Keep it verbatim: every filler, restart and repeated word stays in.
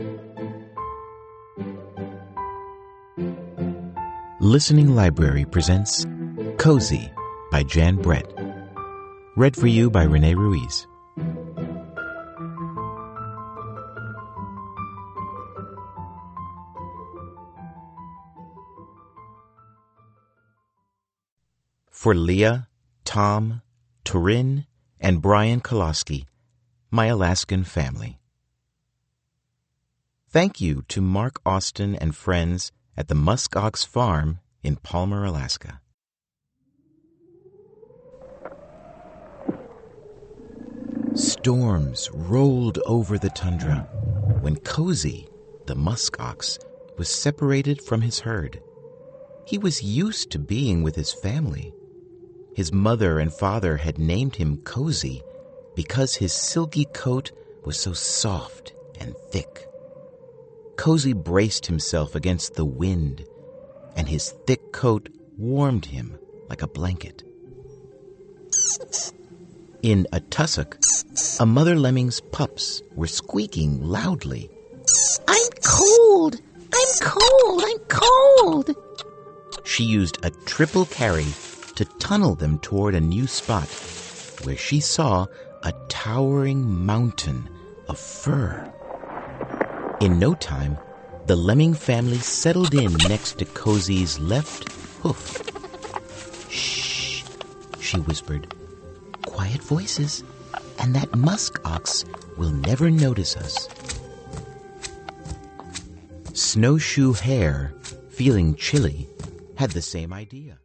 Listening Library presents Cozy by Jan Brett. Read for you by Renee Ruiz. For Leah, Tom, Turin, and Brian Kolosky, my Alaskan family. Thank you to Mark Austin and friends at the Musk Ox Farm in Palmer, Alaska. Storms rolled over the tundra when Cozy, the musk ox, was separated from his herd. He was used to being with his family. His mother and father had named him Cozy because his silky coat was so soft and thick. Cozy braced himself against the wind, and his thick coat warmed him like a blanket. In a tussock, a mother lemming's pups were squeaking loudly. I'm cold! I'm cold! I'm cold! She used a triple carry to tunnel them toward a new spot where she saw a towering mountain of fur. In no time, the lemming family settled in next to Cozy's left hoof. Shh, she whispered. Quiet voices, and that musk ox will never notice us. Snowshoe Hare, feeling chilly, had the same idea.